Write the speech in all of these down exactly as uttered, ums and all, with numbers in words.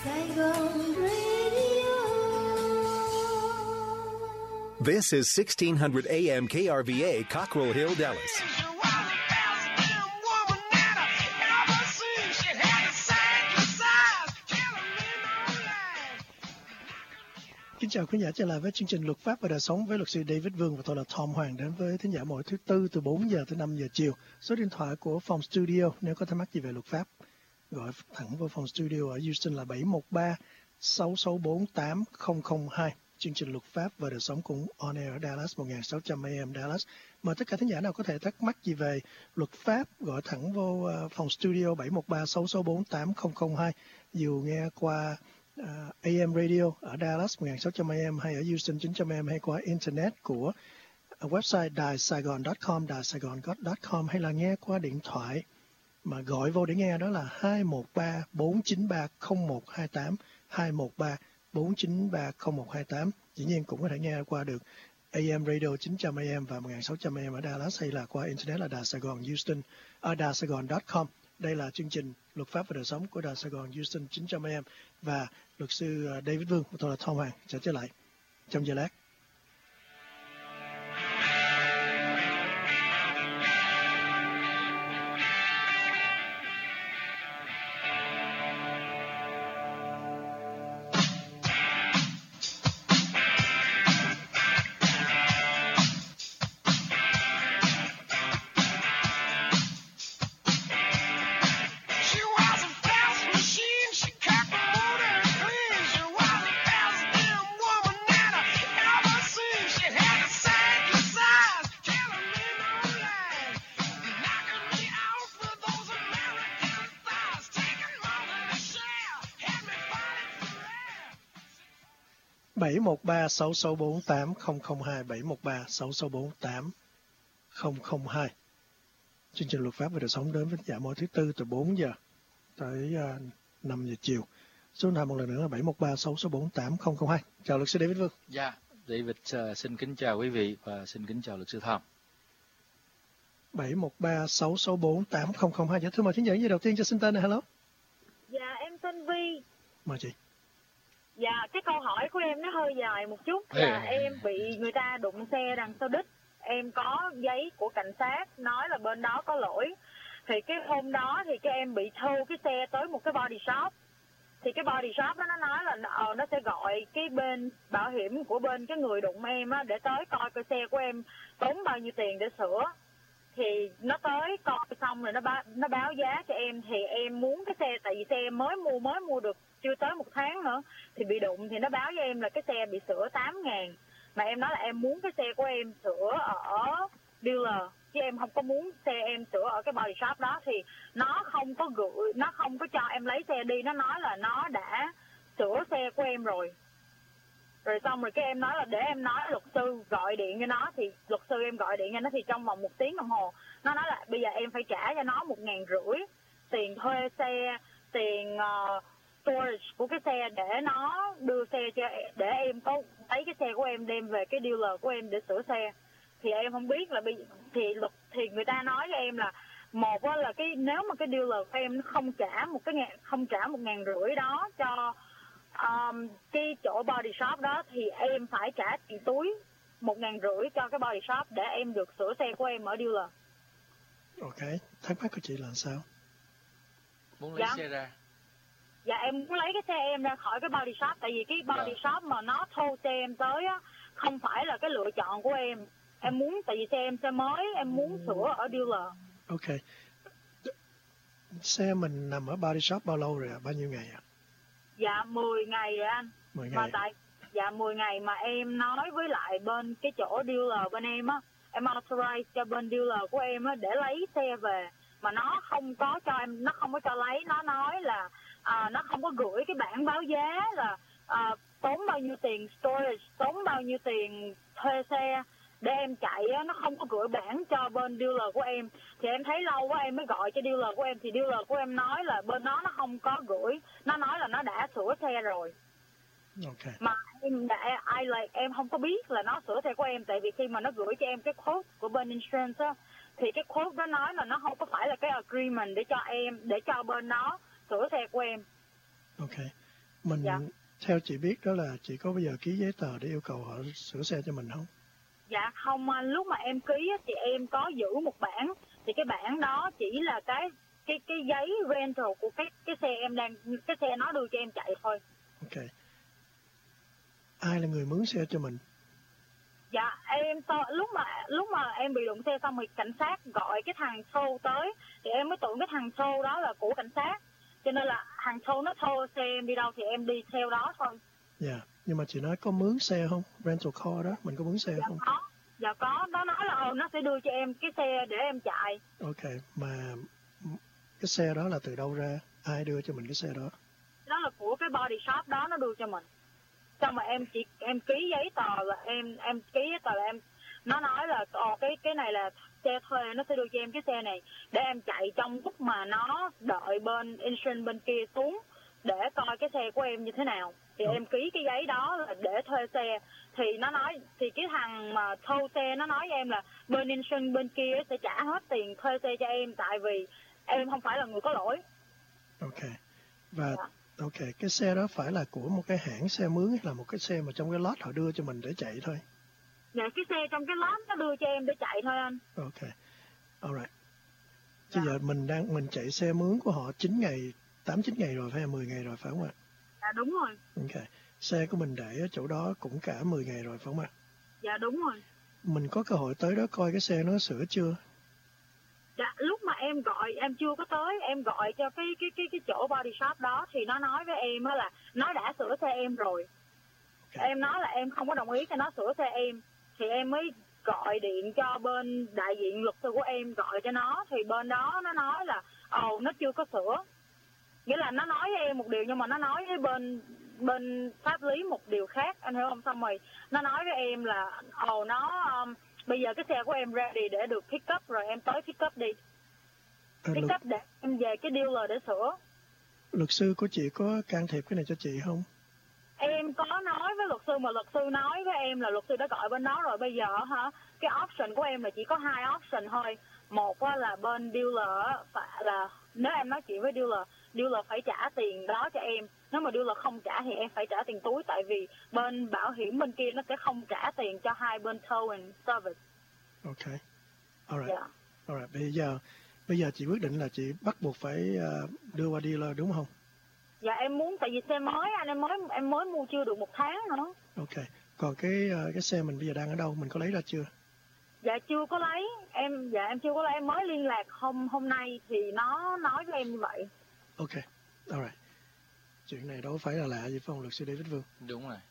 Saigon Radio. This is sixteen hundred A M K R V A, Cockrell Hill, Dallas. Kính chào khán giả, trở lại với chương trình Luật pháp và đời sống với luật sư David Vương và tôi là Tom Hoàng, đến với thính giả mỗi thứ tư từ bốn giờ tới năm giờ chiều. Số điện thoại của phòng studio nếu có thắc mắc gì về luật pháp, gọi thẳng vào phòng studio ở Houston là bảy một ba sáu sáu bốn tám không không hai. Chương trình Luật pháp và đời sống cũng on air ở Dallas một nghìn sáu trăm A M Dallas. Mời tất cả thính giả nào có thể thắc mắc gì về luật pháp gọi thẳng vô phòng studio bảy một ba sáu sáu bốn tám không không hai, dù nghe qua Uh, A M Radio ở Dallas một nghìn sáu trăm A M hay ở Houston chín trăm A M hay qua internet của uh, website đài saigon chấm com, đài saigon chấm com, hay là nghe qua điện thoại mà gọi vô để nghe, đó là hai một ba bốn chín ba không một hai tám, hai một ba bốn chín ba không một hai tám. Dĩ nhiên cũng có thể nghe qua được A M Radio chín trăm A M và một nghìn sáu trăm A M ở Dallas, hay là qua internet là đài Saigon Houston ở đài saigon chấm com. Đây là chương trình Luật pháp và đời sống của đài Saigon Houston chín trăm A M và luật sư David Vương và tôi là Tom Hoàng sẽ trở lại trong giờ lát. bảy một ba sáu sáu bốn tám không không hai, bảy một ba sáu sáu bốn tám không không hai. Chương trình Luật pháp và đời sống đến với giả mỗi thứ tư từ bốn giờ tới uh, năm giờ chiều. Số điện thoại một lần nữa là bảy một ba sáu sáu bốn tám không không hai. Chào luật sư David Vương. Dạ, yeah, David uh, xin kính chào quý vị và xin kính chào luật sư Tom. bảy một ba sáu sáu bốn tám không không hai. Dạ, thưa mời thính giả gì đầu tiên cho xin tên này. Hello. Dạ, em tên Vi. Mời chị. Dạ, cái câu hỏi của em nó hơi dài một chút là Ê. em bị người ta đụng xe đằng sau đít. Em có giấy của cảnh sát nói là bên đó có lỗi. Thì cái hôm đó thì cái em bị thâu cái xe tới một cái body shop. Thì cái body shop đó nó nói là ờ, nó sẽ gọi cái bên bảo hiểm của bên cái người đụng em á để tới coi coi xe của em tốn bao nhiêu tiền để sửa. Thì nó tới coi xong rồi nó báo, nó báo giá cho em. Thì em muốn cái xe, tại vì xe em mới mua mới mua được chưa tới một tháng nữa, thì bị đụng. Thì nó báo với em là cái xe bị sửa tám ngàn. Mà em nói là em muốn cái xe của em sửa ở dealer, chứ em không có muốn xe em sửa ở cái body shop đó. Thì nó không có gửi, nó không có cho em lấy xe đi. Nó nói là nó đã sửa xe của em rồi. Rồi xong rồi cái em nói là để em nói luật sư gọi điện cho nó. Thì luật sư em gọi điện cho nó, thì trong vòng một tiếng đồng hồ nó nói là bây giờ em phải trả cho nó một ngàn rưỡi tiền thuê xe, tiền uh, storage của cái xe để nó đưa xe cho em, để em có lấy cái xe của em đem về cái dealer của em để sửa xe. Thì em không biết là bây thì luật thì người ta nói với em là một là cái nếu mà cái dealer của em không trả một cái ngàn, không trả một ngàn rưỡi đó cho um, cái chỗ body shop đó, thì em phải trả tiền túi một ngàn rưỡi cho cái body shop để em được sửa xe của em ở dealer. Ok, thắc mắc của chị là sao? Muốn lấy dạ. xe ra. Dạ, em muốn lấy cái xe em ra khỏi cái body shop. Tại vì cái body dạ. shop mà nó thô xe em tới á không phải là cái lựa chọn của em. Em muốn, tại vì xe em xe mới, em muốn sửa ở dealer. Ok. Xe mình nằm ở body shop bao lâu rồi ạ? Bao nhiêu ngày ạ? Dạ, mười ngày rồi anh. mười ngày. Mà tại, dạ, mười ngày mà em nói với lại bên cái chỗ dealer bên em á, em authorize cho bên dealer của em á để lấy xe về. Mà nó không có cho em, nó không có cho lấy. Nó nói là à, nó không có gửi cái bản báo giá là à, tốn bao nhiêu tiền storage, tốn bao nhiêu tiền thuê xe để em chạy á, nó không có gửi bản cho bên dealer của em. Thì em thấy lâu quá em mới gọi cho dealer của em, thì dealer của em nói là bên đó nó không có gửi, nó nói là nó đã sửa xe rồi. Okay. Mà em đã ai lại em không có biết là nó sửa xe của em, tại vì khi mà nó gửi cho em cái quote của bên insurance á, thì cái quote đó nói là nó không có phải là cái agreement để cho em, để cho bên đó sửa xe của em. Ok. Mình Dạ. theo chị biết đó là chị có bao giờ ký giấy tờ để yêu cầu họ sửa xe cho mình không? Dạ không anh, lúc mà em ký á, thì em có giữ một bản, thì cái bản đó chỉ là cái cái cái giấy rental của cái cái xe em đang cái xe nó đưa cho em chạy thôi. Ok. Ai là người mướn xe cho mình? Dạ em to, lúc mà lúc mà em bị đụng xe xong thì cảnh sát gọi cái thằng show tới, thì em mới tưởng cái thằng show đó là của cảnh sát, cho nên là thằng show nó thô xe em đi đâu thì em đi theo đó thôi. Dạ. Nhưng mà chị nói có mướn xe không? Rental car đó, mình có mướn xe Dạ không? có, dạ có, nó nói là ờ nó sẽ đưa cho em cái xe để em chạy. Ok. Mà cái xe đó là từ đâu ra? Ai đưa cho mình cái xe đó? Đó là của cái body shop đó nó đưa cho mình. Xong mà em chỉ em ký giấy tờ là em em ký giấy tờ là em nó nói là ồ cái cái này là xe thuê, nó sẽ đưa cho em cái xe này để em chạy trong lúc mà nó đợi bên insurance bên kia xuống để coi cái xe của em như thế nào. Thì Ừ. em ký cái giấy đó là để thuê xe, thì nó nói thì cái thằng mà thâu xe nó nói với em là bên insurance bên kia sẽ trả hết tiền thuê xe cho em, tại vì em không phải là người có lỗi. Ok. Và Dạ. ok, cái xe đó phải là của một cái hãng xe mướn hay là một cái xe mà trong cái lot họ đưa cho mình để chạy thôi? Dạ cái xe trong cái lot nó đưa cho em để chạy thôi anh. Ok. Alright. Chứ Dạ. giờ mình đang mình chạy xe mướn của họ chín ngày, tám chín ngày rồi phải là mười ngày rồi phải không ạ? Dạ đúng rồi. Ok. Xe của mình để ở chỗ đó cũng cả mười ngày rồi phải không ạ? Dạ đúng rồi. Mình có cơ hội tới đó coi cái xe nó sửa chưa? Dạ, lúc mà em gọi em chưa có tới, em gọi cho cái cái cái cái chỗ body shop đó thì nó nói với em á là nó đã sửa xe em rồi. Ok. Em nói là em không có đồng ý cho nó sửa xe em, thì em mới gọi điện cho bên đại diện luật sư của em gọi cho nó, thì bên đó nó nói là ồ nó chưa có sửa. Nghĩa là nó nói với em một điều nhưng mà nó nói với bên bên pháp lý một điều khác, anh hiểu không? Xong rồi nó nói với em là ồ nó um, bây giờ cái xe của em ready để được pick up rồi, em tới pick up đi. Ờ, Pick luật, up để em về cái dealer để sửa. luật sư của chị có can thiệp cái này cho chị không? Em có nói với luật sư mà luật sư nói với em là luật sư đã gọi bên đó rồi, bây giờ hả cái option của em là chỉ có hai option thôi. Một á, là bên dealer á, phải là nếu em nói chuyện với dealer, dealer phải trả tiền đó cho em. Nếu mà dealer không trả thì em phải trả tiền túi, tại vì bên bảo hiểm bên kia nó sẽ không trả tiền cho hai bên tow and service. Ok. Alright. Dạ. Alright. Bây giờ bây giờ chị quyết định là chị bắt buộc phải uh, đưa qua dealer đúng không? Dạ em muốn, tại vì xe mới anh, em mới em mới mua chưa được một tháng nữa. Ok. Còn cái uh, cái xe mình bây giờ đang ở đâu? Mình có lấy ra chưa? Dạ chưa có lấy, em dạ em chưa có lấy, em mới liên lạc hôm hôm nay thì nó nói với em như vậy. Ok. Alright. Chuyện này đâu phải là lạ gì phải không luật sư David Vương? Đúng rồi.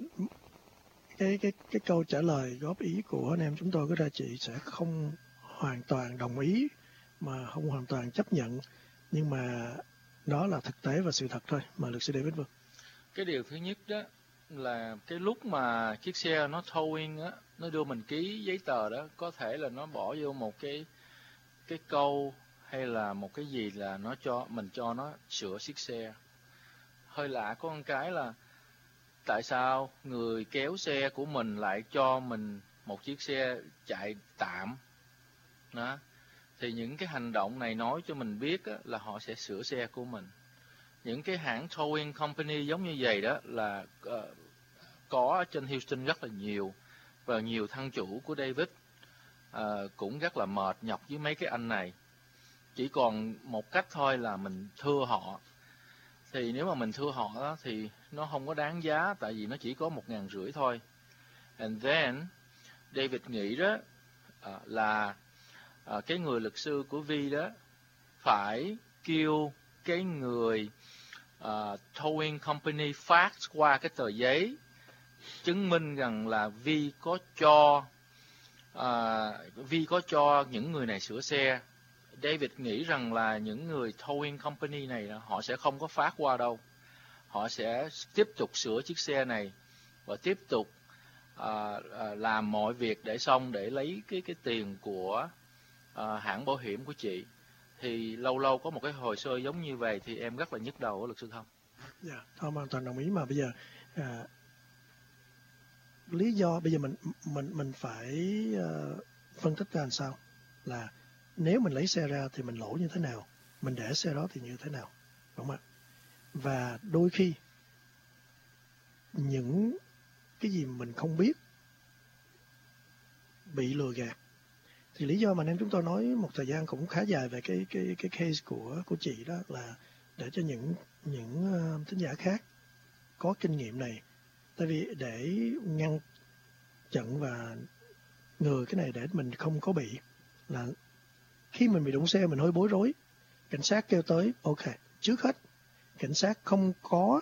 Cái cái cái câu trả lời góp ý của anh em chúng tôi có ra chị sẽ không hoàn toàn đồng ý mà không hoàn toàn chấp nhận, nhưng mà đó là thực tế và sự thật thôi mà luật sư David Vương. Cái điều thứ nhất đó là cái lúc mà chiếc xe nó towing á, nó đưa mình ký giấy tờ đó, có thể là nó bỏ vô một cái cái câu hay là một cái gì là nó cho mình cho nó sửa chiếc xe. Hơi lạ có một cái là tại sao người kéo xe của mình lại cho mình một chiếc xe chạy tạm đó. Thì những cái hành động này nói cho mình biết á, là họ sẽ sửa xe của mình. Những cái hãng towing company giống như vậy đó là uh, có ở trên Houston rất là nhiều, và nhiều thân chủ của David uh, cũng rất là mệt nhọc với mấy cái anh này. Chỉ còn một cách thôi là mình thưa họ. Thì nếu mà mình thưa họ đó, thì nó không có đáng giá, tại vì nó chỉ có một ngàn rưỡi thôi. And then David nghĩ đó uh, là uh, cái người luật sư của Vi đó phải kêu cái người uh, towing company fax qua cái tờ giấy chứng minh rằng là Vi có cho uh, Vi có cho những người này sửa xe. David nghĩ rằng là những người towing company này họ sẽ không có phát qua đâu. Họ sẽ tiếp tục sửa chiếc xe này và tiếp tục uh, uh, làm mọi việc để xong để lấy cái cái tiền của uh, hãng bảo hiểm của chị. Thì lâu lâu có một cái hồ sơ giống như vậy thì em rất là nhức đầu của luật sư Thông. Dạ, yeah, Tom hoàn toàn đồng ý, mà bây giờ à, lý do bây giờ mình mình mình phải uh, phân tích ra làm sao là nếu mình lấy xe ra thì mình lỗ như thế nào, mình để xe đó thì như thế nào, đúng không ạ? Và đôi khi những cái gì mình không biết bị lừa gạt. Thì lý do mà anh em chúng tôi nói một thời gian cũng khá dài về cái cái cái case của của chị đó là để cho những những uh, thính giả khác có kinh nghiệm này. Tại vì để ngăn chặn và ngừa cái này để mình không có bị là khi mình bị đụng xe mình hơi bối rối, cảnh sát kêu tới, ok, trước hết cảnh sát không có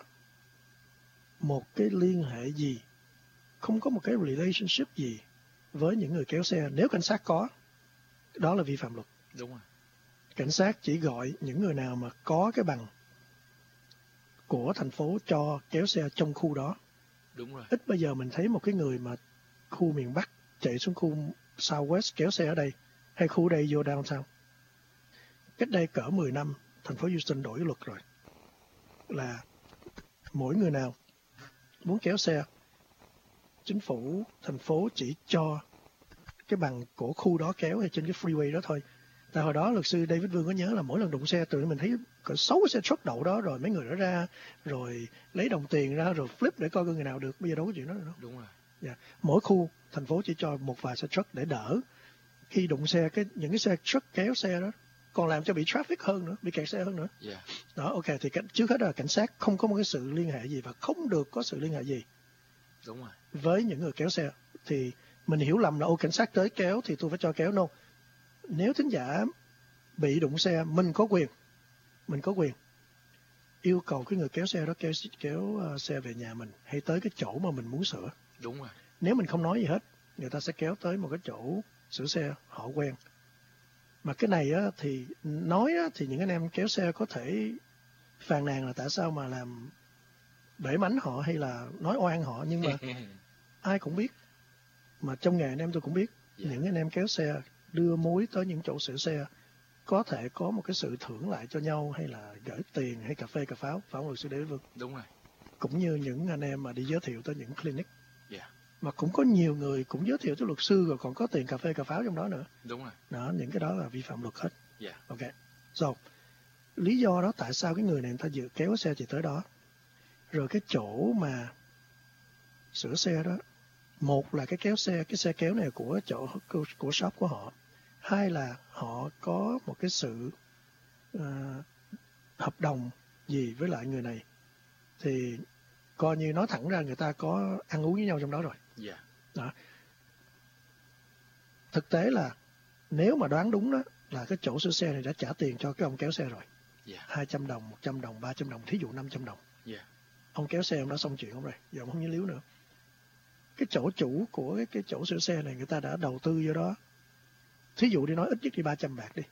một cái liên hệ gì, không có một cái relationship gì với những người kéo xe. Nếu cảnh sát có, đó là vi phạm luật. Đúng rồi. Cảnh sát chỉ gọi những người nào mà có cái bằng của thành phố cho kéo xe trong khu đó. Đúng rồi. Ít bây giờ mình thấy một cái người mà khu miền Bắc chạy xuống khu Southwest kéo xe ở đây, hay khu đây vô downtown. Cách đây cỡ mười năm, thành phố Houston đổi luật rồi. Là mỗi người nào muốn kéo xe, chính phủ, thành phố chỉ cho cái bằng của khu đó kéo hay trên cái freeway đó thôi. Tại hồi đó luật sư David Vương có nhớ là mỗi lần đụng xe tụi mình thấy có sáu cái xe truck đậu đó, rồi mấy người đó ra, rồi lấy đồng tiền ra, rồi flip để coi người nào được. Bây giờ đâu có chuyện đó nữa đâu. Đúng rồi. Yeah. Mỗi khu, thành phố chỉ cho một vài xe truck để đỡ. Khi đụng xe, cái những cái xe truck kéo xe đó còn làm cho bị traffic hơn nữa, bị kẹt xe hơn nữa. Yeah. Đó, ok, thì trước hết là cảnh sát không có một cái sự liên hệ gì và không được có sự liên hệ gì. Đúng rồi. Với những người kéo xe. Thì mình hiểu lầm là ô cảnh sát tới kéo thì tôi phải cho kéo. No. Nếu thính giả bị đụng xe, mình có quyền. Mình có quyền yêu cầu cái người kéo xe đó kéo, kéo uh, xe về nhà mình hay tới cái chỗ mà mình muốn sửa. Đúng rồi. Nếu mình không nói gì hết, người ta sẽ kéo tới một cái chỗ sửa xe họ quen. Mà cái này á, thì nói á, thì những anh em kéo xe có thể phàn nàn là tại sao mà làm bể mánh họ hay là nói oan họ, nhưng mà ai cũng biết. Mà trong nghề anh em tôi cũng biết, yeah. Những anh em kéo xe đưa mối tới những chỗ sửa xe có thể có một cái sự thưởng lại cho nhau, hay là gửi tiền hay cà phê cà pháo, phải không luật sư Đế Vương? Đúng rồi. Cũng như những anh em mà đi giới thiệu tới những clinic. Yeah. Mà cũng có nhiều người cũng giới thiệu tới luật sư rồi còn có tiền cà phê cà pháo trong đó nữa. Đúng rồi. Đó, những cái đó là vi phạm luật hết. Yeah. Ok. So, lý do đó tại sao cái người này người ta dự kéo xe chỉ tới đó. Rồi cái chỗ mà sửa xe đó, một là cái kéo xe, cái xe kéo này của chỗ của, của shop của họ. Hai là họ có một cái sự uh, hợp đồng gì với lại người này. Thì coi như nói thẳng ra người ta có ăn uống với nhau trong đó rồi. Yeah. Đó. Thực tế là nếu mà đoán đúng đó là cái chỗ sửa xe này đã trả tiền cho cái ông kéo xe rồi. Yeah. hai trăm đồng, một trăm đồng, ba trăm đồng, thí dụ năm trăm đồng. Yeah. Ông kéo xe ông đã xong chuyện không rồi, giờ ông không nhớ líu nữa. Cái chỗ chủ của cái, cái chỗ sửa xe này người ta đã đầu tư vô đó. Thí dụ đi nói ít nhất đi ba trăm bạc đi.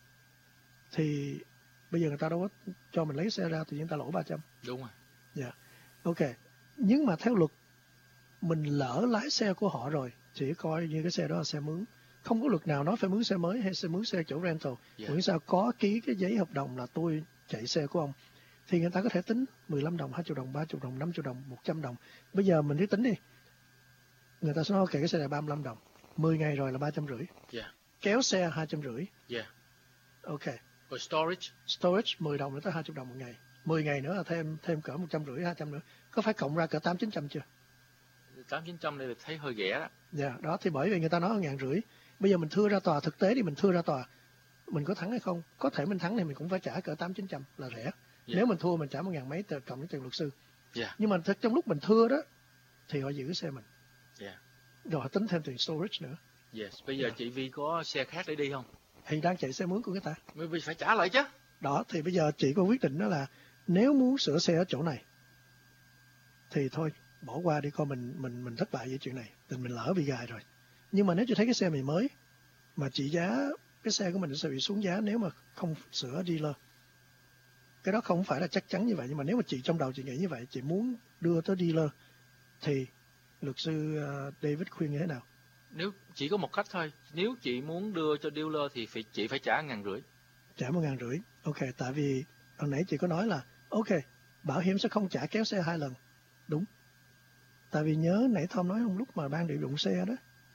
Thì bây giờ người ta đâu có cho mình lấy xe ra thì người ta lỗ ba trăm. Đúng rồi. Dạ. Yeah. Ok. Nhưng mà theo luật mình lỡ lái xe của họ rồi, chỉ coi như cái xe đó là xe mướn. Không có luật nào nói phải mướn xe mới hay xe mướn xe chỗ rental. Yeah. Miễn sao có ký cái giấy hợp đồng là tôi chạy xe của ông. Thì người ta có thể tính mười lăm đồng, hai mươi đồng, ba mươi đồng, năm mươi đồng, một trăm đồng. Bây giờ mình đi tính đi. Người ta sẽ nói ok cái xe này ba mươi lăm đồng. mười ngày rồi là ba trăm rưỡi. Yeah. Kéo xe hai trăm rưỡi. Yeah. Ok. Rồi storage. Storage mười đồng nữa tới hai mươi đồng một ngày. mười ngày nữa là thêm thêm cỡ một trăm rưỡi, hai trăm nữa. Có phải cộng ra cỡ tám chín trăm chưa? tám chín trăm đây là thấy hơi rẻ đó. Dạ, yeah, đó thì bởi vì người ta nói một ngàn rưỡi. Bây giờ mình thưa ra tòa, thực tế thì mình thưa ra tòa. Mình có thắng hay không? Có thể mình thắng thì mình cũng phải trả cỡ tám chín trăm là rẻ. Yeah. Nếu mình thua mình trả một ngàn mấy tờ cộng với tiền luật sư. Yeah. Nhưng mà thực trong lúc mình thưa đó thì họ giữ cái xe mình. Yeah. Rồi họ tính thêm tiền storage nữa. Yes. Bây giờ yeah. chị Vi có xe khác để đi không? Thì đang chạy xe mướn của người ta. Mới Vi phải trả lại chứ. Đó thì bây giờ chị có quyết định đó là nếu muốn sửa xe ở chỗ này thì thôi bỏ qua đi, coi mình mình mình thất bại với chuyện này, tình mình lỡ bị gài rồi. Nhưng mà nếu chị thấy cái xe mình mới mà chị giá cái xe của mình sẽ bị xuống giá nếu mà không sửa dealer, cái đó không phải là chắc chắn như vậy, nhưng mà nếu mà chị trong đầu chị nghĩ như vậy, chị muốn đưa tới dealer thì luật sư David khuyên như thế nào? Nếu chỉ có một cách thôi, nếu chị muốn đưa cho dealer thì phải, chị phải trả ngàn rưỡi. Trả một ngàn rưỡi. Ok, tại vì hồi nãy chị có nói là ok, bảo hiểm sẽ không trả kéo xe hai lần. Đúng. Tại vì nhớ nãy Tom nói không, lúc mà ban bị đụng xe đó,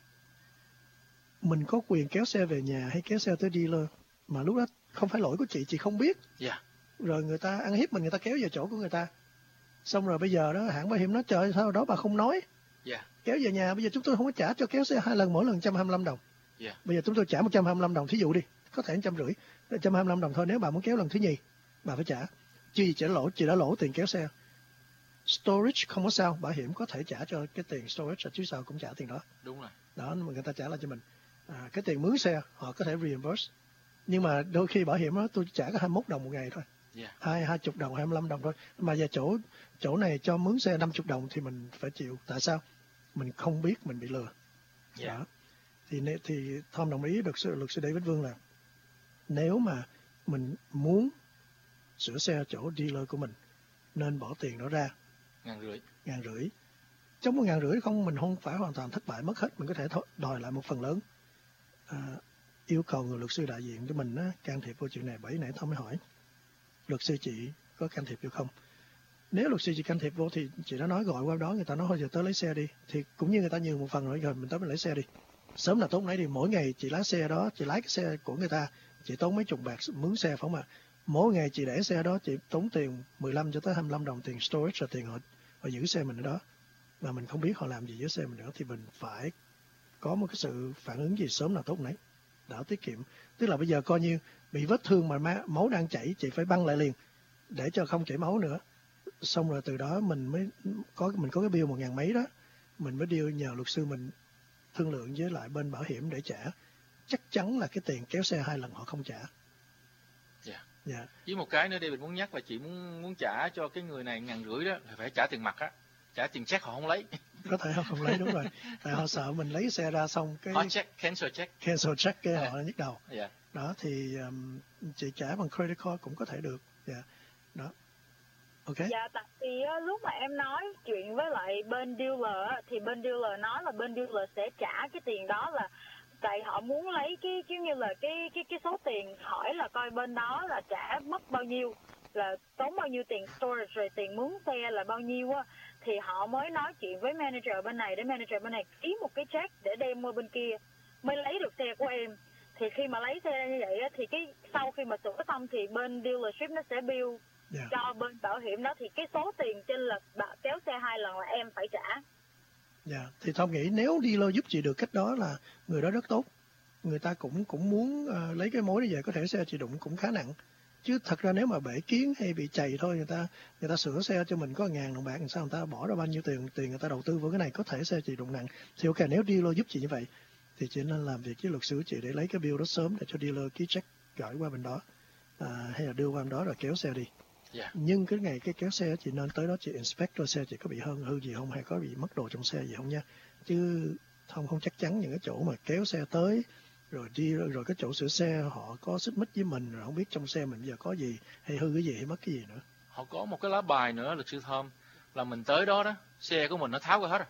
mình có quyền kéo xe về nhà hay kéo xe tới dealer, mà lúc đó không phải lỗi của chị, chị không biết. Yeah. Rồi người ta ăn hiếp mình, người ta kéo vào chỗ của người ta. Xong rồi bây giờ đó hãng bảo hiểm nói trời sao đó bà không nói. Dạ. Kéo về nhà bây giờ chúng tôi không có trả cho kéo xe hai lần, mỗi lần một trăm hai mươi lăm đồng. Dạ. Bây giờ chúng tôi trả một trăm hai mươi lăm đồng thí dụ đi, có thể một trăm rưỡi, một trăm hai mươi lăm đồng thôi. Nếu bà muốn kéo lần thứ nhì bà phải trả. Chứ gì chị đã lỗ, chị đã lỗ tiền kéo xe. Storage không có sao, bảo hiểm có thể trả cho cái tiền storage ở trước sau cũng trả tiền đó. Đúng rồi. Đó, mà người ta trả lại cho mình. À, cái tiền mướn xe họ có thể reimburse. Nhưng mà đôi khi bảo hiểm đó tôi trả có hai mươi mốt đồng một ngày thôi. Yeah. Hai hai chục đồng, hai mươi lăm đồng thôi. Mà giờ chỗ chỗ này cho mướn xe năm mươi đồng thì mình phải chịu. Tại sao? Mình không biết mình bị lừa. Yeah. Đó. Thì thì Tom đồng ý luật sư luật sư David Vương là nếu mà mình muốn sửa xe ở chỗ dealer của mình nên bỏ tiền đó ra. Ngàn rưỡi. Ngàn rưỡi. Trong một ngàn rưỡi không, mình không phải hoàn toàn thất bại mất hết, mình có thể đòi lại một phần lớn. À, yêu cầu người luật sư đại diện cho mình á, can thiệp vô chuyện này. Bởi nãy Tom mới hỏi luật sư chị có can thiệp vô không. Nếu luật sư chị can thiệp vô thì chị đã nói gọi qua đó, người ta nói thôi giờ tới lấy xe đi, thì cũng như người ta nhường một phần rồi, rồi mình tới mình lấy xe đi. Sớm là tốt nãy thì mỗi ngày chị lái xe đó, chị lái cái xe của người ta, chị tốn mấy chục bạc mướn xe phải không ạ? Mỗi ngày chị để xe đó chị tốn tiền mười lăm cho tới hai mươi lăm đồng tiền storage, là tiền họ, họ giữ xe mình ở đó. Mà mình không biết họ làm gì với xe mình nữa, thì mình phải có một cái sự phản ứng gì sớm là tốt nấy, đỡ tiết kiệm. Tức là bây giờ coi như bị vết thương mà máu đang chảy, chị phải băng lại liền để cho không chảy máu nữa. Xong rồi từ đó mình mới có mình có cái bill một ngàn mấy đó, mình mới điêu nhờ luật sư mình thương lượng với lại bên bảo hiểm để trả. Chắc chắn là cái tiền kéo xe hai lần họ không trả. Dạ. Dạ. Với một cái nữa David muốn nhắc là chị muốn muốn trả cho cái người này ngàn rưỡi đó thì phải trả tiền mặt á, trả tiền check họ không lấy. Có thể họ không lấy, đúng rồi. Tại họ sợ mình lấy xe ra xong cái họ check, cancel check. Cancel check cái Yeah. họ nhức đầu. Yeah. Đó thì um, chị trả bằng credit card cũng có thể được. Dạ. Yeah. Đó. Ok. Dạ, tại vì á, lúc mà em nói chuyện với lại bên dealer á, thì bên dealer nói là bên dealer sẽ trả cái tiền đó, là tại họ muốn lấy cái kiểu như là cái cái cái số tiền, hỏi là coi bên đó là trả mất bao nhiêu, là tốn bao nhiêu tiền storage rồi tiền mướn xe là bao nhiêu á, thì họ mới nói chuyện với manager bên này để manager bên này ký một cái check để đem qua bên kia mới lấy được xe của em. Thì khi mà lấy xe như vậy á, thì cái sau khi mà sửa xong thì bên dealership nó sẽ bill Yeah. cho bên bảo hiểm đó, thì cái số tiền chênh lệch kéo xe hai lần là em phải trả. Dạ. Yeah. Thì Tom nghĩ nếu dealer giúp chị được cách đó là người đó rất tốt. Người ta cũng cũng muốn uh, lấy cái mối này về, có thể xe chị đụng cũng khá nặng. Chứ thật ra nếu mà bể kiến hay bị chày thôi, người ta người ta sửa xe cho mình có ngàn đồng bạc, làm sao người ta bỏ ra bao nhiêu tiền tiền người ta đầu tư vào cái này, có thể xe chị đụng nặng. Thì ok, nếu dealer giúp chị như vậy thì chị nên làm việc với luật sư chị để lấy cái bill đó sớm để cho dealer ký check gửi qua bên đó, à, hay là đưa qua bên đó rồi kéo xe đi. Yeah. Nhưng cái ngày cái kéo xe chị nên tới đó chị inspect coi xe chị có bị hơn hư gì không, hay có bị mất đồ trong xe gì không nha. Chứ không không chắc chắn những cái chỗ mà kéo xe tới rồi đi rồi cái chỗ sửa xe họ có xích mích với mình rồi không biết trong xe mình bây giờ có gì hay hư cái gì hay mất cái gì nữa. Họ có một cái lá bài nữa luật sư Thơm, là mình tới đó đó xe của mình nó tháo ra hết rồi.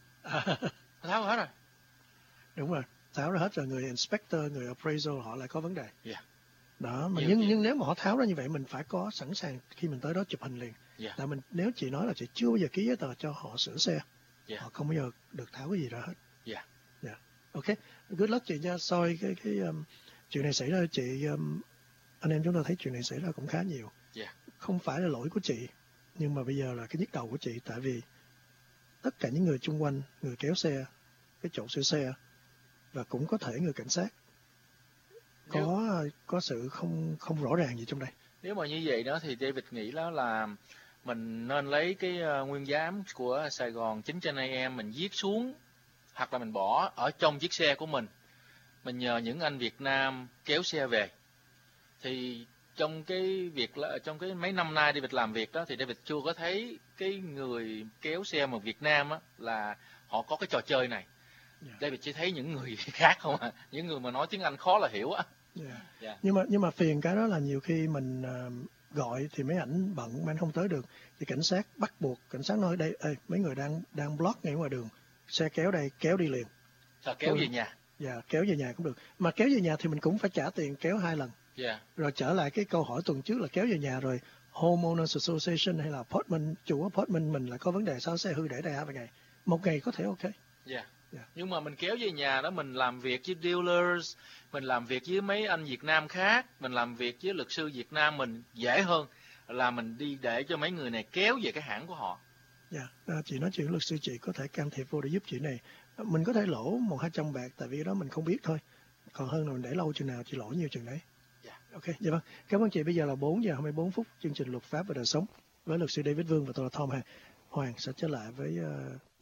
Nó tháo ra hết rồi. Đúng rồi, tháo ra hết rồi, người inspector, người appraisal họ lại có vấn đề. Yeah. Đó, mà Nhiều nhưng chuyện. nhưng nếu mà họ tháo ra như vậy mình phải có sẵn sàng khi mình tới đó chụp hình liền. Yeah. Tại mình nếu chị nói là chị chưa bao giờ ký giấy tờ cho họ sửa xe, Yeah. họ không bao giờ được tháo cái gì ra hết. Yeah. Yeah. Ok, good luck chị nha. Sorry cái cái um, chuyện này xảy ra chị, um, anh em chúng ta thấy chuyện này xảy ra cũng khá nhiều. Yeah. Không phải là lỗi của chị, nhưng mà bây giờ là cái nhức đầu của chị, tại vì tất cả những người chung quanh, người kéo xe, cái chỗ sửa xe và cũng có thể người cảnh sát có có sự không không rõ ràng gì trong đây. Nếu mà như vậy đó thì David nghĩ đó là mình nên lấy cái uh, nguyên giám của Sài Gòn chín trên a em mình viết xuống, hoặc là mình bỏ ở trong chiếc xe của mình, mình nhờ những anh Việt Nam kéo xe về. Thì trong cái việc là trong cái mấy năm nay David làm việc đó thì David chưa có thấy cái người kéo xe mà Việt Nam á là họ có cái trò chơi này. Yeah. David chỉ thấy những người khác không à, những người mà nói tiếng Anh khó là hiểu á. Yeah. Yeah. Nhưng mà nhưng mà phiền cái đó là nhiều khi mình uh, gọi thì mấy ảnh bận mà anh không tới được, thì cảnh sát bắt buộc, cảnh sát nói đây, ê, mấy người đang đang block ngay ngoài đường, xe kéo đây, kéo đi liền. Sao kéo Tôi, về nhà? Dạ, yeah, kéo về nhà cũng được. Mà kéo về nhà thì mình cũng phải trả tiền kéo hai lần. Yeah. Rồi trở lại cái câu hỏi tuần trước là kéo về nhà rồi Homeowners Association hay là apartment, chủ apartment mình là có vấn đề sao xe hư để đây hai ba ngày. Một ngày có thể ok. Yeah. Yeah. Nhưng mà mình kéo về nhà đó, mình làm việc với dealers, mình làm việc với mấy anh Việt Nam khác, mình làm việc với luật sư Việt Nam mình dễ hơn là mình đi để cho mấy người này kéo về cái hãng của họ. Dạ, à, chị nói chuyện luật sư chị có thể can thiệp vô để giúp chị này. Mình có thể lỗ một hai trăm bạc tại vì cái đó mình không biết thôi. Còn hơn là mình để lâu chừng nào chị lỗ nhiều chừng đấy. Dạ. Ok, dạ vâng. Cảm ơn chị. Bây giờ là bốn giờ hai mươi bốn phút chương trình Luật pháp và đời sống với luật sư David Vương và tôi là Tom Hoàng. Hoàng sẽ trở lại với uh,